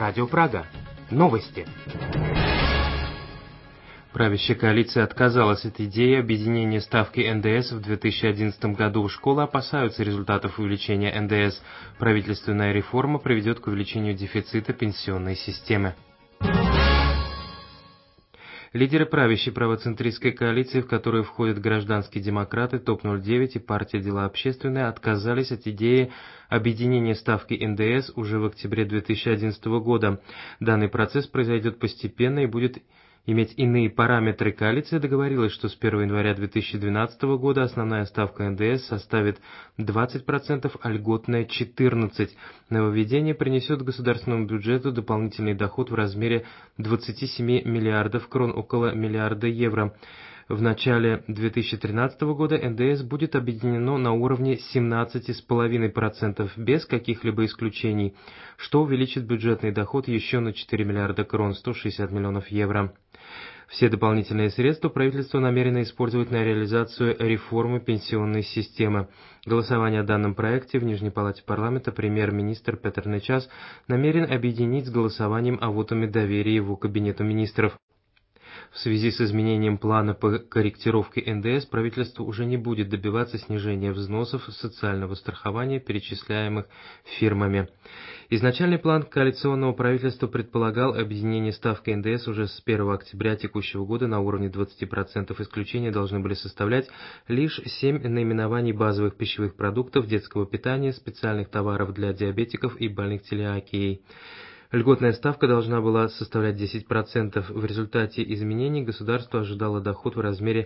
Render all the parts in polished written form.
Радио Прага. Новости. Правящая коалиция отказалась от идеи объединения ставки НДС в 2011 году. Школы опасаются результатов увеличения НДС. Правительственная реформа приведет к увеличению дефицита пенсионной системы. Лидеры правящей правоцентристской коалиции, в которую входят гражданские демократы, ТОП-09 и партия «Дела общественные», отказались от идеи объединения ставки НДС уже в октябре 2011 года. Данный процесс произойдет постепенно и будет иметь иные параметры. Коалиция договорилась, что с 1 января 2012 года основная ставка НДС составит 20%, а льготная 14%. Нововведение принесет государственному бюджету дополнительный доход в размере 27 миллиардов крон, около миллиарда евро. В начале 2013 года НДС будет объединено на уровне 17,5% без каких-либо исключений, что увеличит бюджетный доход еще на 4 миллиарда крон, 160 миллионов евро. Все дополнительные средства правительство намерено использовать на реализацию реформы пенсионной системы. Голосование о данном проекте в Нижней палате парламента премьер-министр Петър Нечас намерен объединить с голосованием о вотуме доверия его кабинету министров. В связи с изменением плана по корректировке НДС правительство уже не будет добиваться снижения взносов социального страхования, перечисляемых фирмами. Изначальный план коалиционного правительства предполагал объединение ставки НДС уже с 1 октября текущего года на уровне 20%. Исключения должны были составлять лишь 7 наименований базовых пищевых продуктов, детского питания, специальных товаров для диабетиков и больных целиакией. Льготная ставка должна была составлять 10%. В результате изменений государство ожидало доход в размере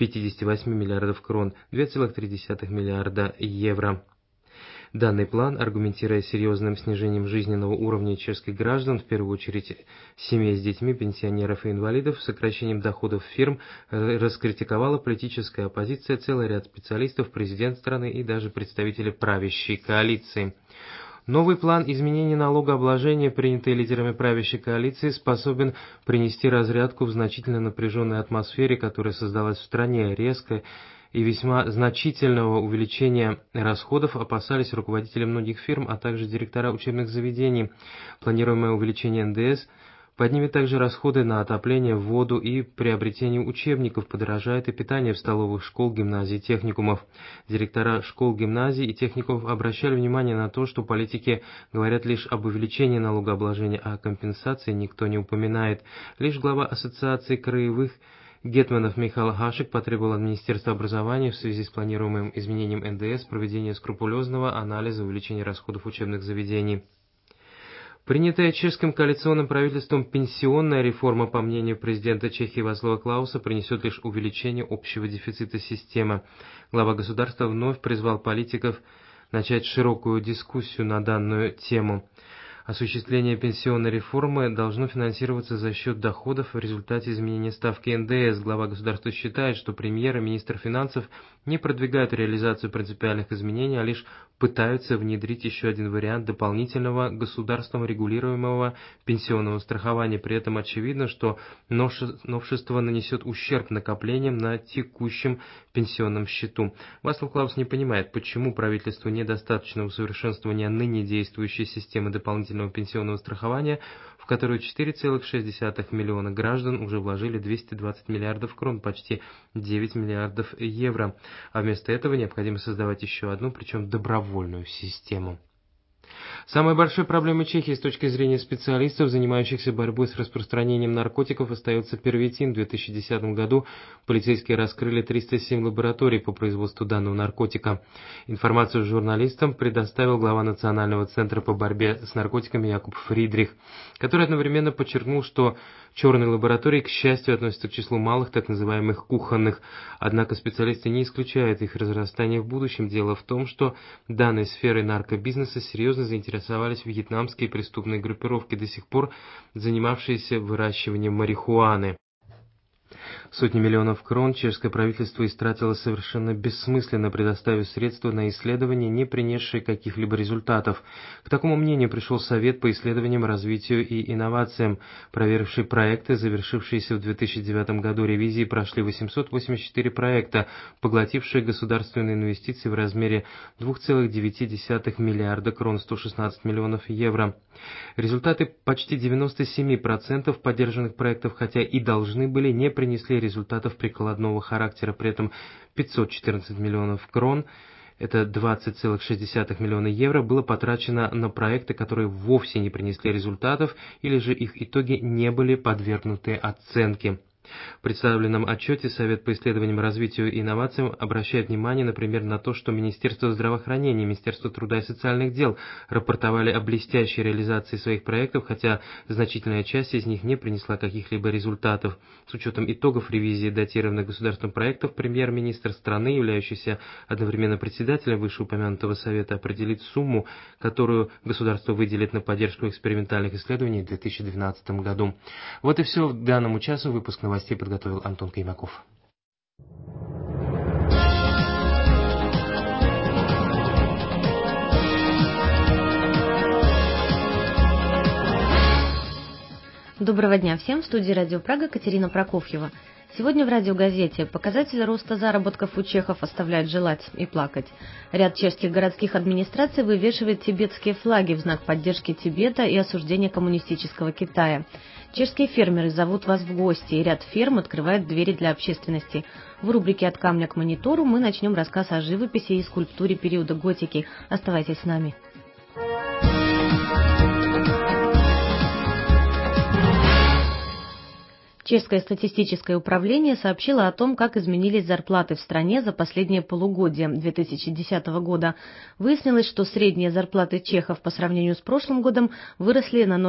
58 миллиардов крон, 2,3 миллиарда евро. Данный план, аргументируя серьезным снижением жизненного уровня чешских граждан, в первую очередь семей с детьми, пенсионеров и инвалидов, сокращением доходов фирм, раскритиковала политическая оппозиция, целый ряд специалистов, президент страны и даже представители правящей коалиции. Новый план изменений налогообложения, принятый лидерами правящей коалиции, способен принести разрядку в значительно напряженной атмосфере, которая создалась в стране. Резко и весьма значительного увеличения расходов опасались руководители многих фирм, а также директора учебных заведений. Планируемое увеличение НДС поднимет также расходы на отопление, воду и приобретение учебников, подорожает и питание в столовых школ, гимназий и техникумов. Директора школ, гимназий и техникумов обращали внимание на то, что политики говорят лишь об увеличении налогообложения, а о компенсации никто не упоминает. Лишь глава Ассоциации краевых гетманов Михаил Хашек потребовал от Министерства образования в связи с планируемым изменением НДС проведения скрупулезного анализа увеличения расходов учебных заведений. Принятая чешским коалиционным правительством пенсионная реформа, по мнению президента Чехии Václava Klause, принесет лишь увеличение общего дефицита системы. Глава государства вновь призвал политиков начать широкую дискуссию на данную тему. Осуществление пенсионной реформы должно финансироваться за счет доходов в результате изменения ставки НДС. Глава государства считает, что премьер и министр финансов не продвигают реализацию принципиальных изменений, а лишь пытаются внедрить еще один вариант дополнительного государством регулируемого пенсионного страхования. При этом очевидно, что новшество нанесет ущерб накоплениям на текущем пенсионном счету. Václav Klaus не понимает, почему правительству недостаточно усовершенствования ныне действующей системы дополнительного пенсионного страхования, в которую 4,6 миллиона граждан уже вложили 220 миллиардов крон, почти 9 миллиардов евро. А вместо этого необходимо создавать еще одну, причем добровольную систему. Самой большой проблемой Чехии с точки зрения специалистов, занимающихся борьбой с распространением наркотиков, остается первитин. В 2010 году полицейские раскрыли 307 лабораторий по производству данного наркотика. Информацию журналистам предоставил глава Национального центра по борьбе с наркотиками Якуб Фридрих, который одновременно подчеркнул, что черные лаборатории, к счастью, относятся к числу малых, так называемых кухонных. Однако специалисты не исключают их разрастание в будущем. Дело в том, что данной сферой наркобизнеса серьезно заинтересовались вьетнамские преступные группировки, до сих пор занимавшиеся выращиванием марихуаны. Сотни миллионов крон чешское правительство истратило совершенно бессмысленно, предоставив средства на исследования, не принесшие каких-либо результатов. К такому мнению пришел Совет по исследованиям, развитию и инновациям, проверивший проекты, завершившиеся в 2009 году. Ревизии прошли 884 проекта, поглотившие государственные инвестиции в размере 2,9 миллиарда крон, 116 миллионов евро. Результаты почти 97% поддержанных проектов, хотя и должны были, не принесли результатов прикладного характера. При этом 514 миллионов крон, это 20,6 миллиона евро, было потрачено на проекты, которые вовсе не принесли результатов, или же их итоги не были подвергнуты оценке. В представленном отчете Совет по исследованиям, развитию и инновациям обращает внимание, например, на то, что Министерство здравоохранения и Министерство труда и социальных дел рапортовали о блестящей реализации своих проектов, хотя значительная часть из них не принесла каких-либо результатов. С учетом итогов ревизии датированных государственных проектов, премьер-министр страны, являющийся одновременно председателем вышеупомянутого Совета, определит сумму, которую государство выделит на поддержку экспериментальных исследований в 2012 году. Вот и все в данном часу. Выпуск новостей подготовил Антон Каймаков. Доброго дня всем, в студии Радио Прага Катерина Прокофьева. Сегодня в радиогазете показатели роста заработков у чехов оставляют желать и плакать. Ряд чешских городских администраций вывешивает тибетские флаги в знак поддержки Тибета и осуждения коммунистического Китая. Чешские фермеры зовут вас в гости, и ряд ферм открывает двери для общественности. В рубрике «От камня к монитору» мы начнем рассказ о живописи и скульптуре периода готики. Оставайтесь с нами. Чешское статистическое управление сообщило о том, как изменились зарплаты в стране за последнее полугодие 2010 года. Выяснилось, что средние зарплаты чехов по сравнению с прошлым годом выросли на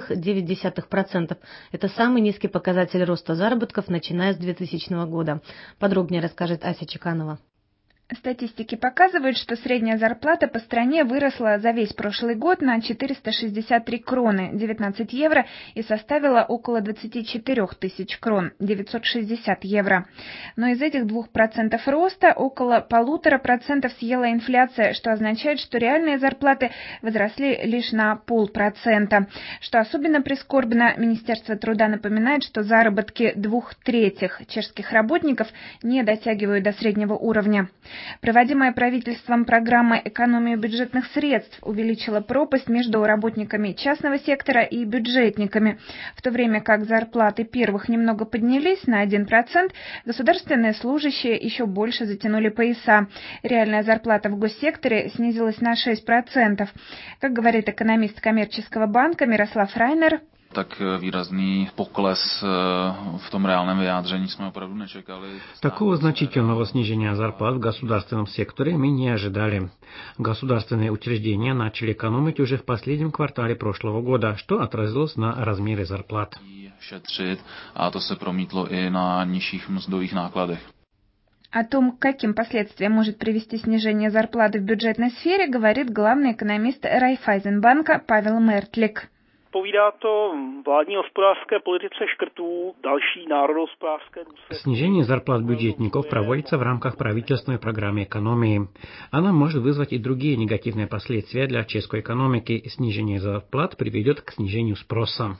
0,9%. Это самый низкий показатель роста заработков, начиная с 2000 года. Подробнее расскажет Ася Чеканова. Статистики показывают, что средняя зарплата по стране выросла за весь прошлый год на 463 кроны, 19 евро, и составила около 24 тысяч крон, 960 евро. Но из этих 2% роста около 1,5% съела инфляция, что означает, что реальные зарплаты возросли лишь на 0,5%. Что особенно прискорбно, Министерство труда напоминает, что заработки 2/3 чешских работников не дотягивают до среднего уровня. Проводимая правительством программа экономии бюджетных средств увеличила пропасть между работниками частного сектора и бюджетниками. В то время как зарплаты первых немного поднялись на 1%, государственные служащие еще больше затянули пояса. Реальная зарплата в госсекторе снизилась на 6%. Как говорит экономист коммерческого банка Мирослав Райнер, tak výrazný pokles в том реальном vyjádření jsme opravdu nečekali. Такого значительного снижения зарплат в государственном секторе мы не ожидали. Государственные учреждения начали экономить уже в последнем квартале прошлого года, что отразилось на размере зарплат. Šetřit, a to se promítlo i na nižších mzdových nákladech. О том, к каким последствиям может привести снижение зарплаты в бюджетной сфере, говорит главный экономист Raiffeisenbanka Pavel Mertlik. Odpovídá to vládní hospodářské politice škrtů, další národohospodářské důsledky. Снижение зарплат бюджетников проводится в рамках правительственной программы экономии. Она может вызвать и другие негативные последствия для чешской экономики. Снижение зарплат приведет к снижению спроса.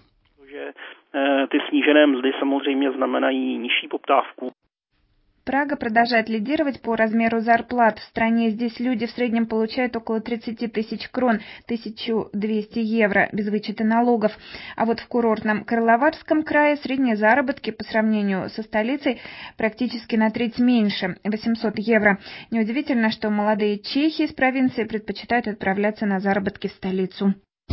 Ty snížené mzdy samozřejmě znamenají nižší poptávku. Прага продолжает лидировать по размеру зарплат. В стране здесь люди в среднем получают около 30 тысяч крон, 1200 евро, без вычета налогов. А вот в курортном Карловарском крае средние заработки по сравнению со столицей практически на треть меньше, 800 евро. Неудивительно, что молодые чехи из провинции предпочитают отправляться на заработки в столицу.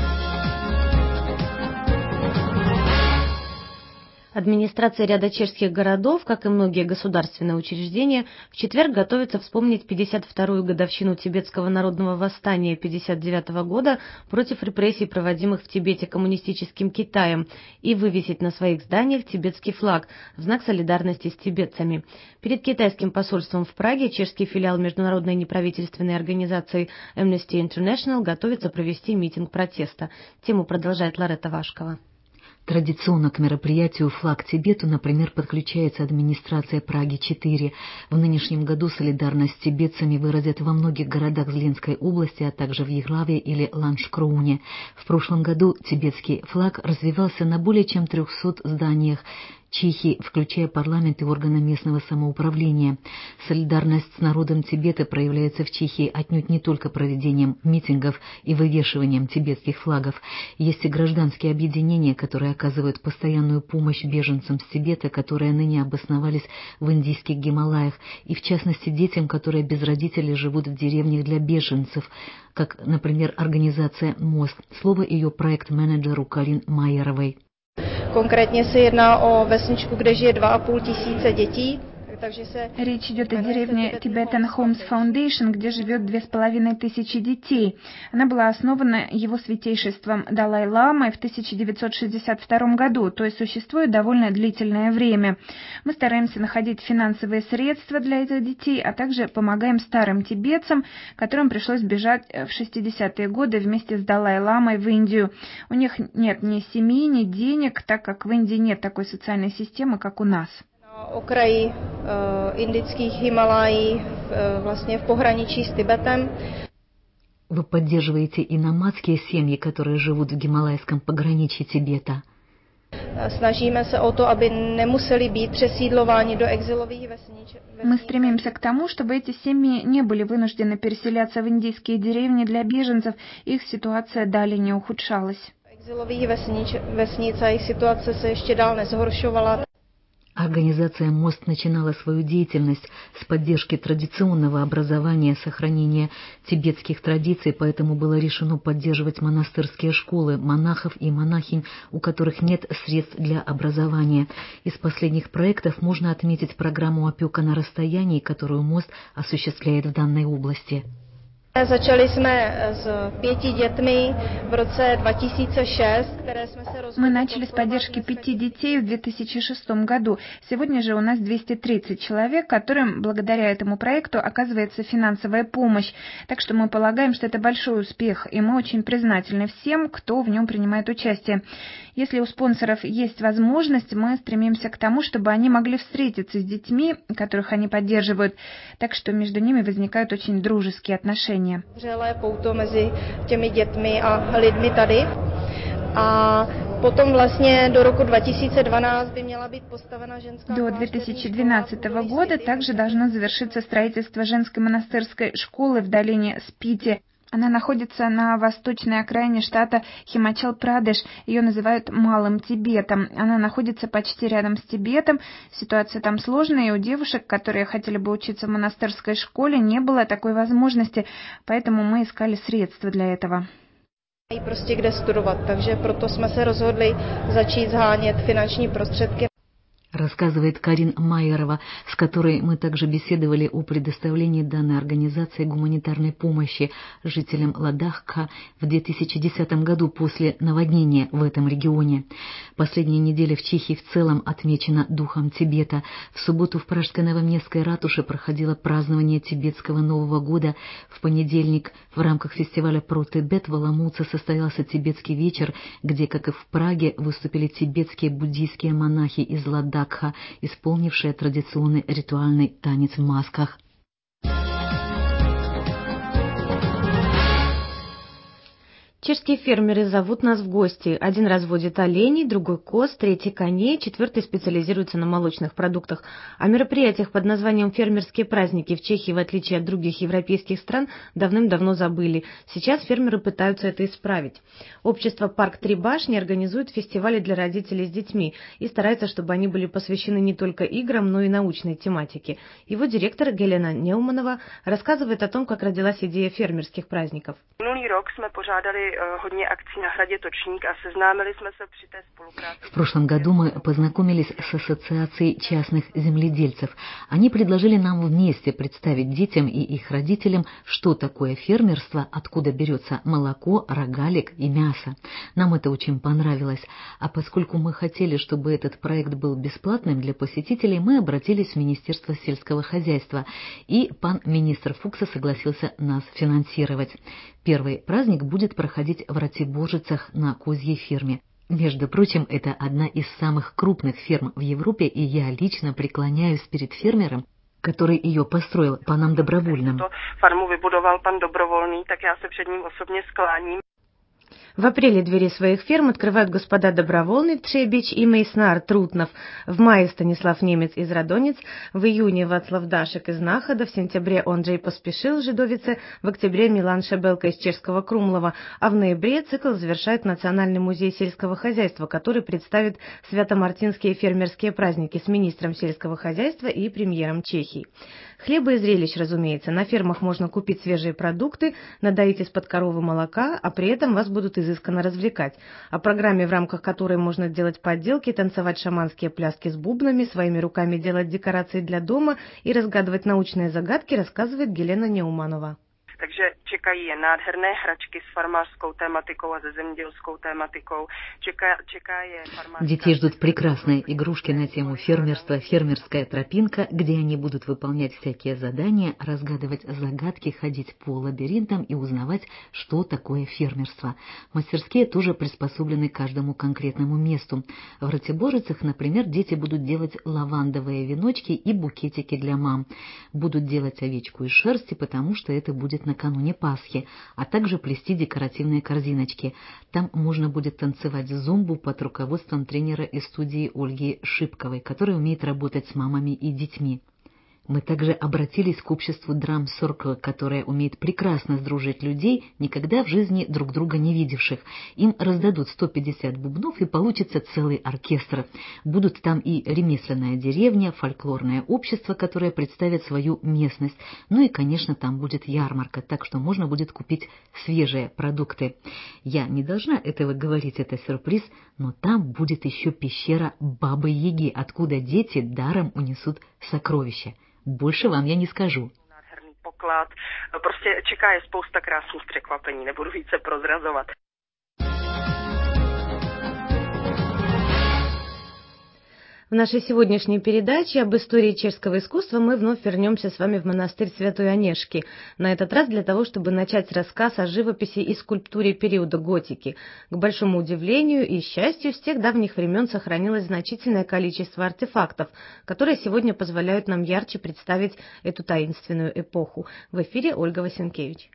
Администрация ряда чешских городов, как и многие государственные учреждения, в четверг готовится вспомнить 52-ю годовщину тибетского народного восстания 1959 года против репрессий, проводимых в Тибете коммунистическим Китаем, и вывесить на своих зданиях тибетский флаг в знак солидарности с тибетцами. Перед китайским посольством в Праге чешский филиал международной неправительственной организации Amnesty International готовится провести митинг протеста. Тему продолжает Ларетта Вашкова. Традиционно к мероприятию «Флаг Тибету», например, подключается администрация Праги-4. В нынешнем году солидарность с тибетцами выразят во многих городах Злинской области, а также в Еглаве или Ланшкроуне. В прошлом году тибетский флаг развивался на более чем 300 зданиях Чехии, включая парламент и органы местного самоуправления. Солидарность с народом Тибета проявляется в Чехии отнюдь не только проведением митингов и вывешиванием тибетских флагов. Есть и гражданские объединения, которые оказывают постоянную помощь беженцам с Тибета, которые ныне обосновались в индийских Гималаях, и в частности детям, которые без родителей живут в деревнях для беженцев, как, например, организация «Мост». Слово ее проект-менеджеру Карин Майеровой. Konkrétně se jedná o vesničku, kde žije 2,5 tisíce dětí. Речь идет о деревне Tibetan Homes Foundation, где живет 2500 детей. Она была основана его святейшеством Далай-ламой в 1962 году, то есть существует довольно длительное время. Мы стараемся находить финансовые средства для этих детей, а также помогаем старым тибетцам, которым пришлось бежать в 60-е годы вместе с Далай-ламой в Индию. У них нет ни семьи, ни денег, так как в Индии нет такой социальной системы, как у нас. Okraji indických Himalají, vlastně v pohraničí s Tibetem. Вы поддерживаете и номадские семьи, которые живут в гималайском пограничье Тибета? Snažíme se o to, aby nemuseli být přesídlováni do exilových vesnic. Мы стремимся к тому, чтобы эти семьи не были вынуждены переселяться в индийские деревни для беженцев, их ситуация далее не ухудшалась. Exilových vesnic a jejich situace se ještě dál nezhoršovala. Организация «Мост» начинала свою деятельность с поддержки традиционного образования, сохранения тибетских традиций, поэтому было решено поддерживать монастырские школы, монахов и монахинь, у которых нет средств для образования. Из последних проектов можно отметить программу «Опека на расстоянии», которую «Мост» осуществляет в данной области. Začali jsme s 5 dětmi v roce 2006, které jsme se rozhodli... Мы начали с поддержки 5 детей в 2006 году. Сегодня же у нас 230 человек, которым благодаря этому проекту оказывается финансовая помощь. Так что мы полагаем, что это большой успех, и мы очень признательны всем, кто в нем принимает участие. Если у спонсоров есть возможность, мы стремимся к тому, чтобы они могли встретиться с детьми, которых они поддерживают, так что между ними возникают очень дружеские отношения. Vřelé pouto mezi těmi dětmi a lidmi tady. A potom vlastně do roku 2012 by měla být postavena ženská... До 2012 года также должно завершиться строительство женской монастырской школы в долине Спити. Она находится на восточной окраине штата Химачал-Прадеш. Ее называют Малым Тибетом. Она находится почти рядом с Тибетом. Ситуация там сложная, и у девушек, которые хотели бы учиться в монастырской школе, не было такой возможности, поэтому мы искали средства для этого. I prostě kde studovat, takže proto jsme se rozhodli začít shánět finanční prostředky. Рассказывает Карин Майерова, с которой мы также беседовали о предоставлении данной организации гуманитарной помощи жителям Ладакха в 2010 году после наводнения в этом регионе. Последняя неделя в Чехии в целом отмечена духом Тибета. В субботу в Пражской Новоместской ратуше проходило празднование тибетского Нового года. В понедельник в рамках фестиваля «Про Тибет» в Аламутце состоялся тибетский вечер, где, как и в Праге, выступили тибетские буддийские монахи из Ладакха, исполнившие традиционный ритуальный танец в масках. Чешские фермеры зовут нас в гости. Один разводит оленей, другой коз, третий коней, четвертый специализируется на молочных продуктах. О мероприятиях под названием «Фермерские праздники» в Чехии, в отличие от других европейских стран, давным-давно забыли. Сейчас фермеры пытаются это исправить. Общество «Парк Три башни» организует фестивали для родителей с детьми и старается, чтобы они были посвящены не только играм, но и научной тематике. Его директор Гелена Неуманова рассказывает о том, как родилась идея фермерских праздников. В прошлом году мы познакомились с ассоциацией частных земледельцев. Они предложили нам вместе представить детям и их родителям, что такое фермерство, откуда берется молоко, рогалик и мясо. Нам это очень понравилось. А поскольку мы хотели, чтобы этот проект был бесплатным для посетителей, мы обратились в Министерство сельского хозяйства, и пан министр Фукса согласился нас финансировать. Первый праздник будет проходить в Ратиборжицах на козьей ферме. Между прочим, это одна из самых крупных ферм в Европе, и я лично преклоняюсь перед фермером, который ее построил, паном Добровольным. Фарму выбудовал пан Добровольный, так я се před ním osobně skláním. В апреле двери своих ферм открывают господа Добровольный, Требич и Мейснар Трутнов. В мае Станислав Немец из Радонец, в июне Вацлав Дашек из Находа, в сентябре Онджей Поспешил, Жидовице, в октябре Милан Шебелка из Чешского Крумлова, а в ноябре цикл завершает Национальный музей сельского хозяйства, который представит свято-мартинские фермерские праздники с министром сельского хозяйства и премьером Чехии. Хлеба и зрелищ, разумеется. На фермах можно купить свежие продукты, надоить из-под коровы молока, а при этом вас будут изысканно развлекать. О программе, в рамках которой можно делать подделки, танцевать шаманские пляски с бубнами, своими руками делать декорации для дома и разгадывать научные загадки, рассказывает Елена Неуманова. Takže čekají je nádherné hračky s farmářskou tématikou a se zemědělskou tématikou. Čeká je farmářská... Детей ждут прекрасные игрушки на тему фермерства, фермерская тропинка, где они будут выполнять всякие задания, разгадывать загадки, ходить по лабиринтам и узнавать, что такое фермерство. Мастерские тоже приспособлены к каждому конкретному месту. В Ратиборицах, например, дети будут делать лавандовые веночки и букетики для мам. Будут делать овечку из шерсти, потому что это будет накануне Пасхи, а также плести декоративные корзиночки. Там можно будет танцевать зумбу под руководством тренера из студии Ольги Шипковой, которая умеет работать с мамами и детьми. Мы также обратились к обществу Drum Circle, которое умеет прекрасно сдружить людей, никогда в жизни друг друга не видевших. Им раздадут 150 бубнов, и получится целый оркестр. Будут там и ремесленная деревня, фольклорное общество, которое представит свою местность. Ну и, конечно, там будет ярмарка, так что можно будет купить свежие продукты. Я не должна этого говорить, это сюрприз, но там будет еще пещера Бабы-Яги, откуда дети даром унесут сокровища. Больше вам я не скажу. Poklad. Prostě čeká je spousta krásných překvapení, nebudu více prozrazovat. В нашей сегодняшней передаче об истории чешского искусства мы вновь вернемся с вами в монастырь Святой Онежки. На этот раз для того, чтобы начать рассказ о живописи и скульптуре периода готики. К большому удивлению и счастью, с тех давних времен сохранилось значительное количество артефактов, которые сегодня позволяют нам ярче представить эту таинственную эпоху. В эфире Ольга Васенкевич.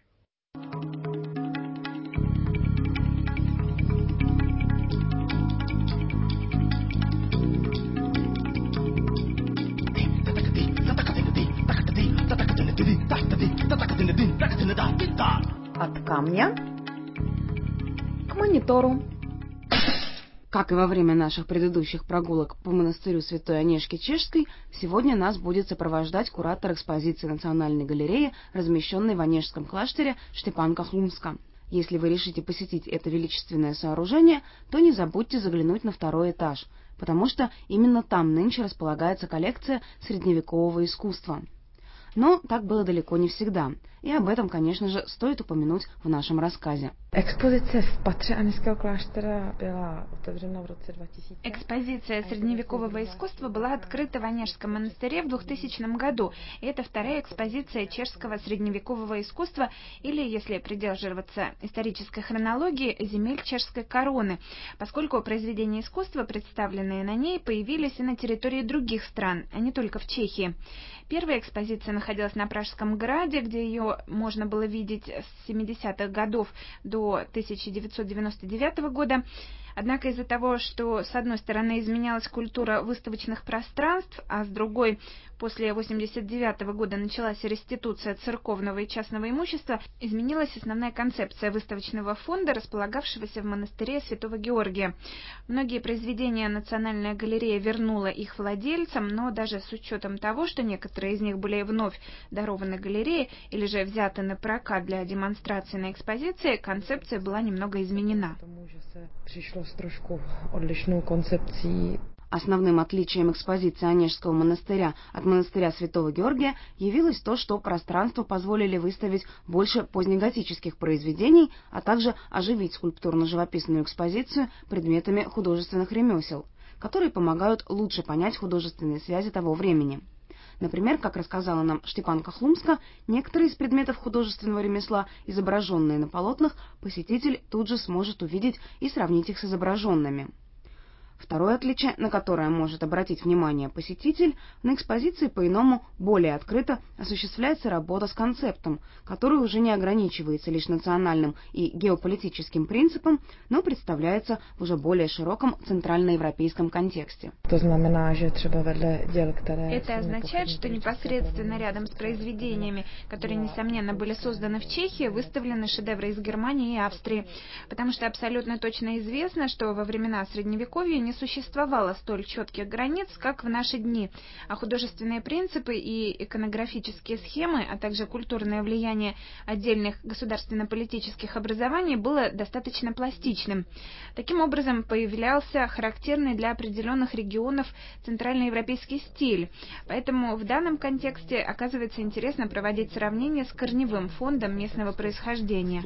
От камня к монитору. Как и во время наших предыдущих прогулок по монастырю Святой Онежки Чешской, сегодня нас будет сопровождать куратор экспозиции Национальной галереи, размещенной в Онежском кlášteре Štepánka Hlumska. Если вы решите посетить это величественное сооружение, то не забудьте заглянуть на второй этаж, потому что именно там нынче располагается коллекция средневекового искусства. Но так было далеко не всегда, и об этом, конечно же, стоит упомянуть в нашем рассказе. Экспозиция в patře Онежского kláštera была otevřena в roce 2000. Экспозиция средневекового искусства была открыта в Онежском монастыре в 2000 году, и это вторая экспозиция чешского средневекового искусства, или, если придерживаться исторической хронологии, земель чешской короны, поскольку произведения искусства, представленные на ней, появились и на территории других стран, а не только в Чехии. Первая экспозиция находилась на Пражском граде, где ее можно было видеть с 70-х годов до 1999 года. Однако из-за того, что с одной стороны изменялась культура выставочных пространств, а с другой после 1989 года началась реституция церковного и частного имущества, изменилась основная концепция выставочного фонда, располагавшегося в монастыре Святого Георгия. Многие произведения Национальная галерея вернула их владельцам, но даже с учетом того, что некоторые из них были вновь дарованы галерее или же взяты на прокат для демонстрации на экспозиции, концепция была немного изменена. Основным отличием экспозиции Онежского монастыря от монастыря Святого Георгия явилось то, что пространство позволили выставить больше позднеготических произведений, а также оживить скульптурно-живописную экспозицию предметами художественных ремесел, которые помогают лучше понять художественные связи того времени. Например, как рассказала нам Штепанка Хлумска, некоторые из предметов художественного ремесла, изображенные на полотнах, посетитель тут же сможет увидеть и сравнить их с изображенными. Второе отличие, на которое может обратить внимание посетитель, на экспозиции по-иному более открыто осуществляется работа с концептом, который уже не ограничивается лишь национальным и геополитическим принципом, но представляется в уже более широком центральноевропейском контексте. Это означает, что непосредственно рядом с произведениями, которые, несомненно, были созданы в Чехии, выставлены шедевры из Германии и Австрии, потому что абсолютно точно известно, что во времена Средневековья не существовало столь четких границ, как в наши дни, а художественные принципы и иконографические схемы, а также культурное влияние отдельных государственно-политических образований было достаточно пластичным. Таким образом, появлялся характерный для определенных регионов центральноевропейский стиль, поэтому в данном контексте оказывается интересно проводить сравнение с корневым фондом местного происхождения.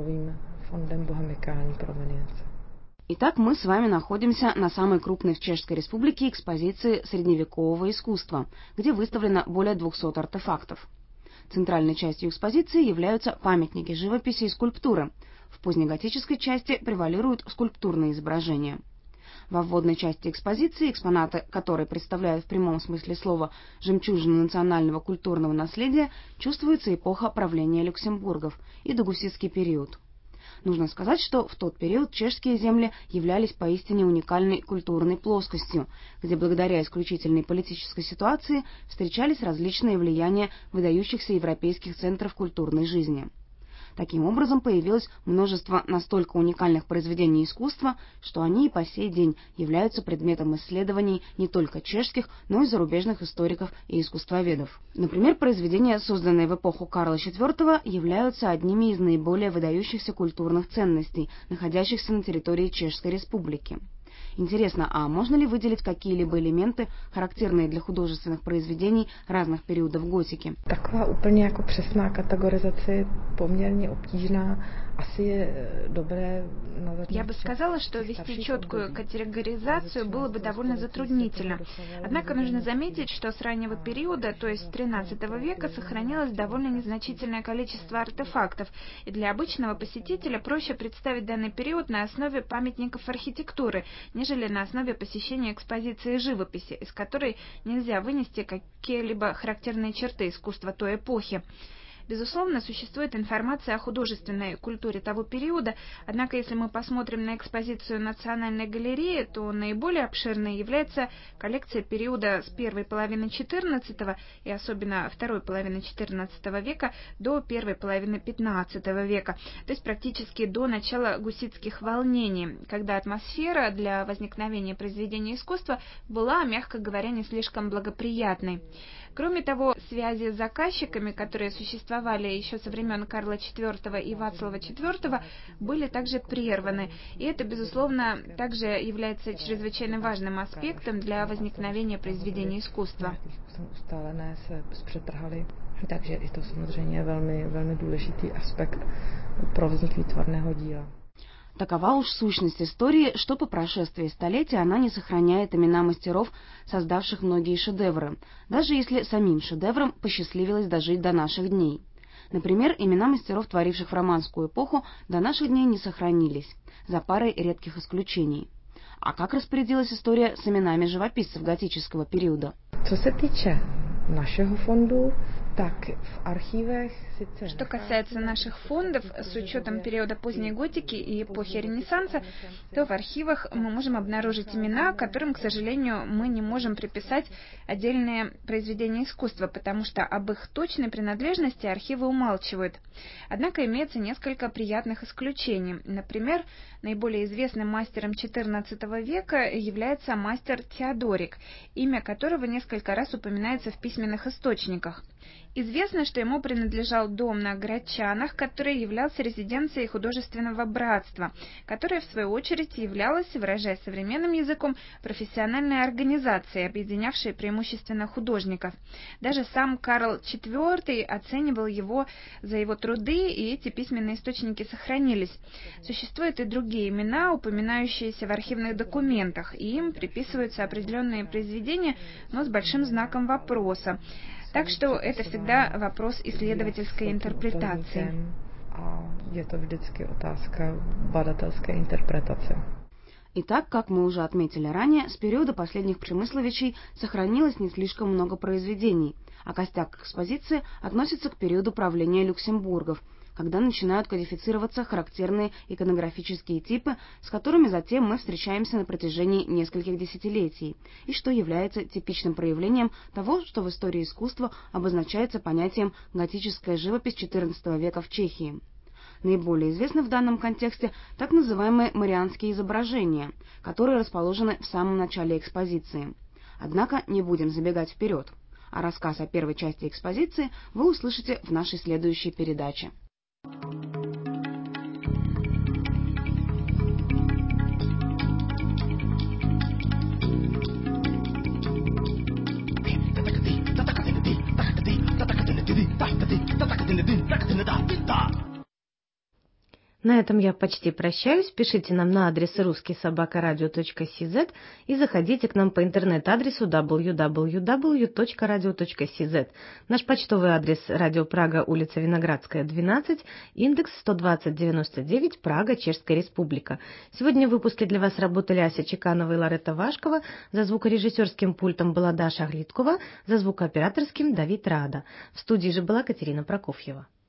Итак, мы с вами находимся на самой крупной в Чешской Республике экспозиции средневекового искусства, где выставлено более 200 артефактов. Центральной частью экспозиции являются памятники живописи и скульптуры. В позднеготической части превалируют скульптурные изображения. Во вводной части экспозиции, экспонаты которой представляют в прямом смысле слова жемчужину национального культурного наследия, чувствуется эпоха правления Люксембургов и догуситский период. Нужно сказать, что в тот период чешские земли являлись поистине уникальной культурной плоскостью, где благодаря исключительной политической ситуации встречались различные влияния выдающихся европейских центров культурной жизни. Таким образом, появилось множество настолько уникальных произведений искусства, что они и по сей день являются предметом исследований не только чешских, но и зарубежных историков и искусствоведов. Например, произведения, созданные в эпоху Карла IV, являются одними из наиболее выдающихся культурных ценностей, находящихся на территории Чешской Республики. Интересно, а можно ли выделить какие-либо элементы, характерные для художественных произведений разных периодов готики? Taková úplně jako přesná kategorizace je poměrně obtížná. Asi je dobré назвать. Я бы сказала, что вести четкую категоризацию было бы довольно затруднительно. Однако нужно заметить, что с раннего периода, то есть XIII века, сохранилось довольно незначительное количество артефактов, и для обычного посетителя проще представить данный период на основе памятников архитектуры, нежели на основе посещения экспозиции живописи, из которой нельзя вынести какие-либо характерные черты искусства той эпохи. Безусловно, существует информация о художественной культуре того периода, однако если мы посмотрим на экспозицию Национальной галереи, то наиболее обширной является коллекция периода с первой половины XIV и особенно второй половины XIV века до первой половины XV века, то есть практически до начала гуситских волнений, когда атмосфера для возникновения произведений искусства была, мягко говоря, не слишком благоприятной. Кроме того, связи с заказчиками, которые существовали еще со времен Карла IV и Вацлава IV, были также прерваны, и это, безусловно, также является чрезвычайно важным аспектом для возникновения произведений искусства. Takže i to samozřejmě velmi důležitý aspekt pro vznik výtvarného díla. Такова уж сущность истории, что по прошествии столетия она не сохраняет имена мастеров, создавших многие шедевры, даже если самим шедеврам посчастливилось дожить до наших дней. Например, имена мастеров, творивших в романскую эпоху, до наших дней не сохранились, за парой редких исключений. А как распорядилась история с именами живописцев готического периода? Co se týče našeho fondu, так в архивах. Что касается наших фондов, с учетом периода поздней готики и эпохи Ренессанса, то в архивах мы можем обнаружить имена, которым, к сожалению, мы не можем приписать отдельные произведения искусства, потому что об их точной принадлежности архивы умалчивают. Однако имеется несколько приятных исключений. Например, наиболее известным мастером XIV века является мастер Теодорик, имя которого несколько раз упоминается в письменных источниках. Известно, что ему принадлежал дом на Грачанах, который являлся резиденцией художественного братства, которое, в свою очередь, являлось, выражаясь современным языком, профессиональной организацией, объединявшей преимущественно художников. Даже сам Карл IV оценивал его за его труды, и эти письменные источники сохранились. Существуют и другие имена, упоминающиеся в архивных документах, и им приписываются определенные произведения, но с большим знаком вопроса. Так что это всегда вопрос исследовательской интерпретации. Это vždycky otázka badatelské interpretace. Итак, как мы уже отметили ранее, с периода последних Премысловичей сохранилось не слишком много произведений, а костяк экспозиции относится к периоду правления Люксембургов, когда начинают кодифицироваться характерные иконографические типы, с которыми затем мы встречаемся на протяжении нескольких десятилетий, и что является типичным проявлением того, что в истории искусства обозначается понятием «готическая живопись XIV века в Чехии». Наиболее известны в данном контексте так называемые марианские изображения, которые расположены в самом начале экспозиции. Однако не будем забегать вперед, а рассказ о первой части экспозиции вы услышите в нашей следующей передаче. На этом я почти прощаюсь. Пишите нам на адрес ruski@radio.cz и заходите к нам по интернет-адресу www.radio.cz. Наш почтовый адрес Радио Прага, улица Виноградская, 12, индекс 12099, Прага, Чешская Республика. Сегодня в выпуске для вас работали Ася Чеканова и Ларетта Вашкова. За звукорежиссерским пультом была Даша Глиткова, за звукооператорским Давид Рада. В студии же была Катерина Прокофьева.